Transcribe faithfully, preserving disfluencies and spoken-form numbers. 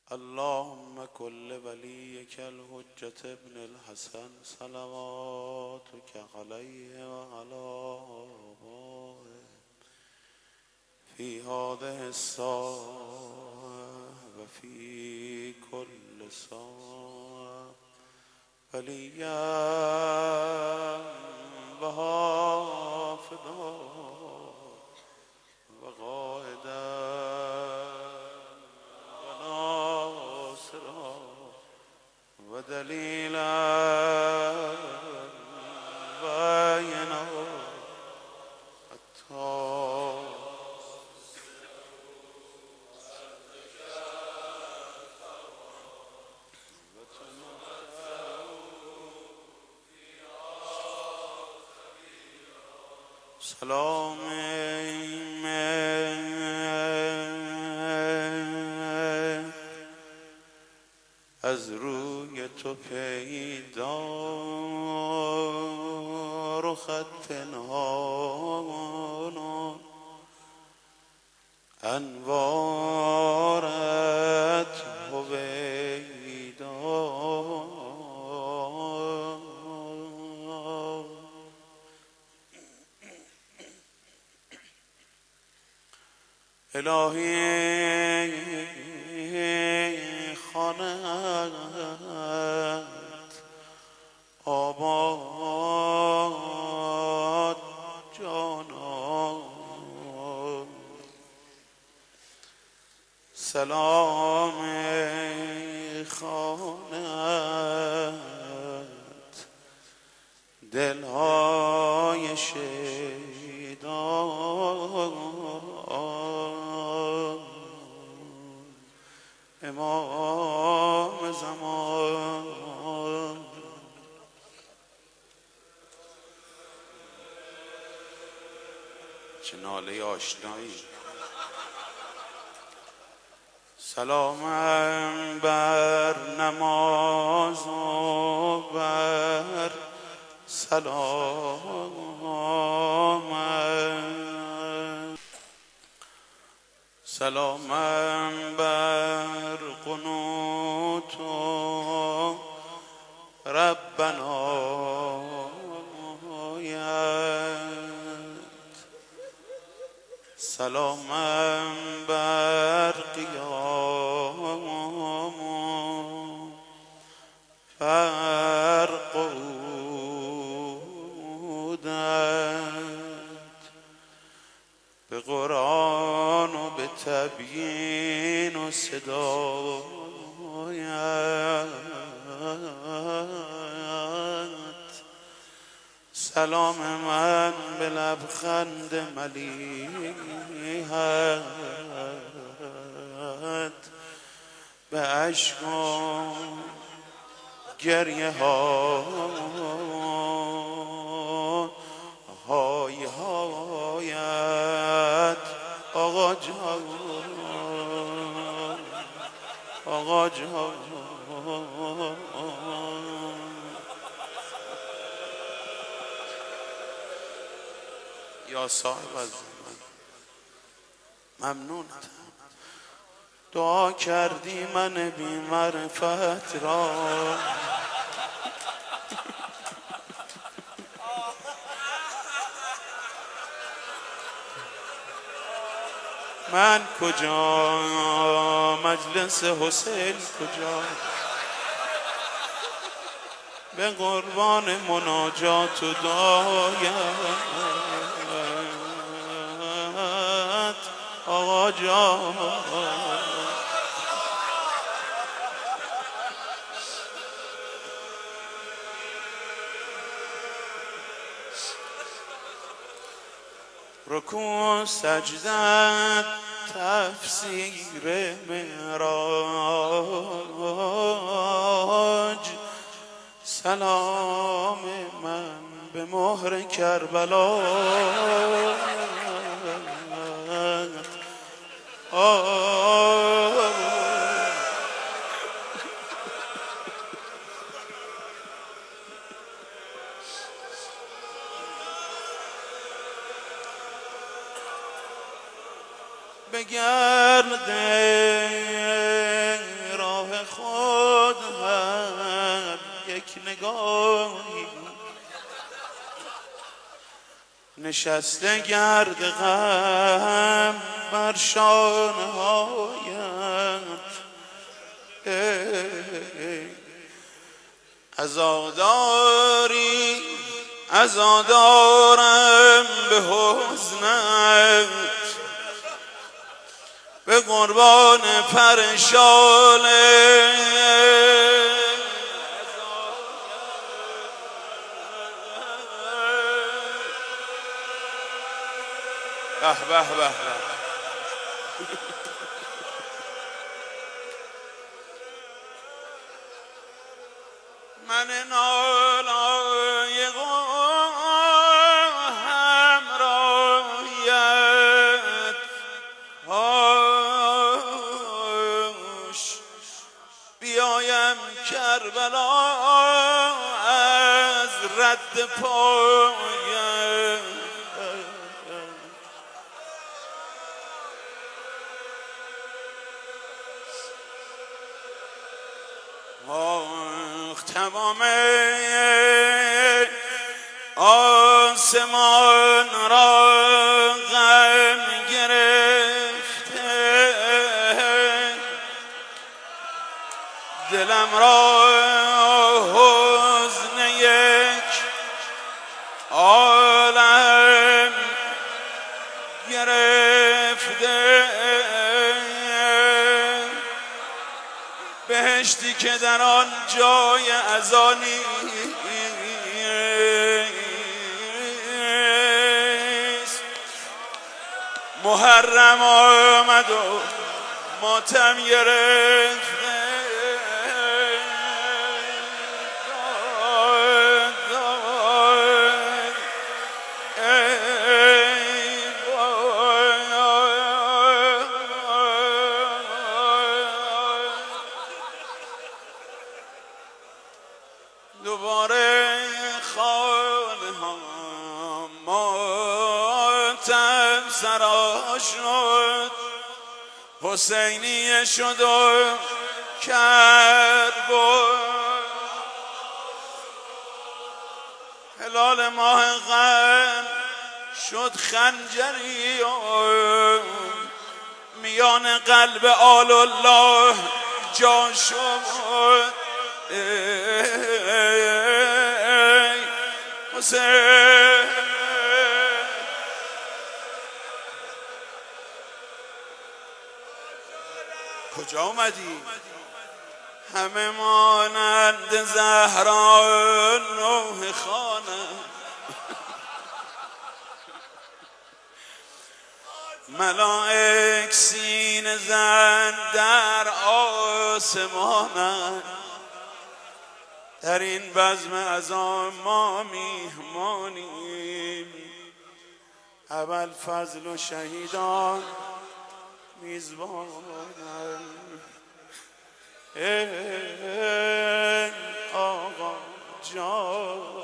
اللهم كل وليك الحجة ابن الحسن صلواتك عليه وعلى آبائه في هذه الساعة وفي كل ساعة وليا وحافظا وقائدا وناصرا ودليلا وعينا حتى سلام از روی تو پیدا رخت پنهان انوارت هویدا الهی خانه‌ات آباد جانان سلام خانه‌ات دلهای شیدا امام زمان چه ناله آشنایی. سلام بر نماز و بر سلامت سلام بر قنوت و ربنایت سلام بر قیام و فرقودت به قرآن و به تبیین و صدایت سلام من به لبخند ملیحت به اشک و گریه ها های هایت آقا جان آقا جان یا صاحب الزمان ممنونتم. دعا کردی من بی معرفت را من کجا مجلس حسین کجا به قربان مناجات و دعایت آقا جان رکوع سجدت تفسیر معراج سلام من به مهر کربلا بگرد نشسته گرد غم بر شانه هایت، عزاداری عزادارم به حزنت، به قربان پرشاله به به به من نالایق همراهیت هاش، بیایم کربلا از رد پایت، آخ تمام آسمان را غم گرفته، دلم را حزن یک عالم گرفته، بهشتی که در آن جای ازانی محرم آمد و ماتم گرفته، دوباره خانه ها ماتم سرا شد، حسینیه شد و کرب و هلال ماه غم شد خنجری و میان قلب آل الله جا شد. ای حسین کجا اومدی؟ همه مانند زهرا نوح خانه، ملائک سینه زن در آسمانند، در این بزم عزا ما میهمانیم، ابوالفضل و شهیدان میزبانند. ای آقا جان